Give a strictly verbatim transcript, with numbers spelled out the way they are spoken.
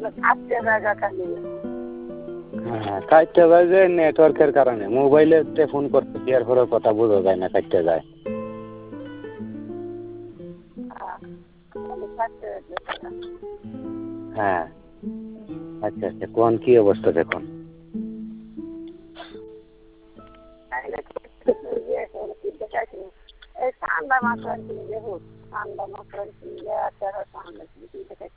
থাকতে জায়গা খালি হ্যাঁ কাটতে যায় যে নেটওয়ার্কের কারণে মোবাইলে ফোন করতে এর পরে কথা বোঝা যায় না কাটতে যায় হ্যাঁ আচ্ছা আচ্ছা কোন কি অবস্থা দেখুন এই ঠান্ডা মাছ ঠান্ডা মাছ